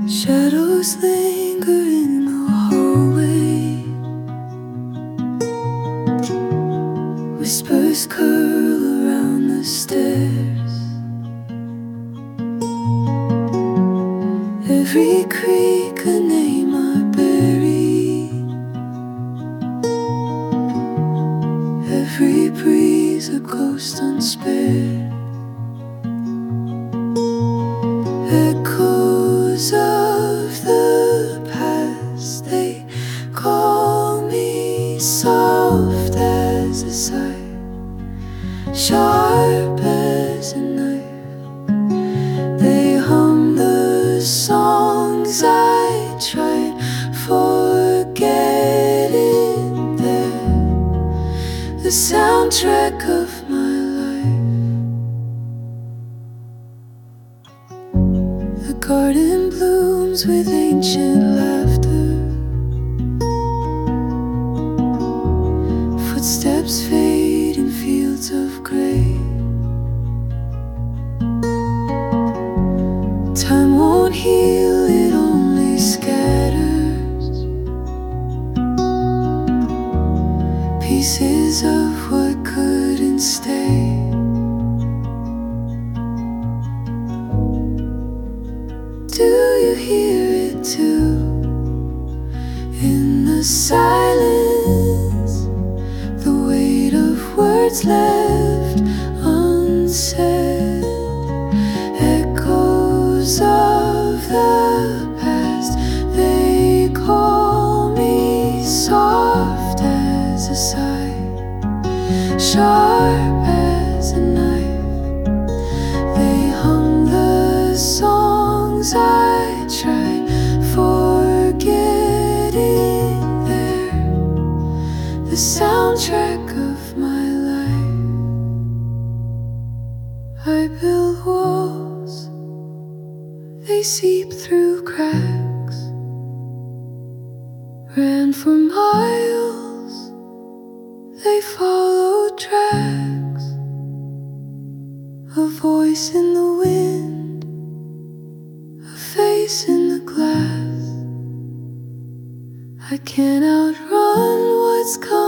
Shadows linger in the hallway. Whispers curl around the stairs. Every creak a name I bury. Every breeze a ghost unspared. Echoes of the past, they call me, soft as a sigh, sharp as a knife. They hum the songs I tried forgetting. They're the soundtrack of my life. The garden blooms with ancient laughter. Footsteps fade in fields of gray. Time won't heal, it only scatters pieces of what couldn't stay. Do you hear it too? In the silence, the weight of words left unsaid. Echoes of the past, they call me, soft as a sigh, sharp as a knife. They hum the songs I tried forgetting. They're the soundtrack of my life. I build walls, they seep through cracks. Ran for miles, they follow tracks. A voice in the wind, a face in the glass. I can't outrun what's coming.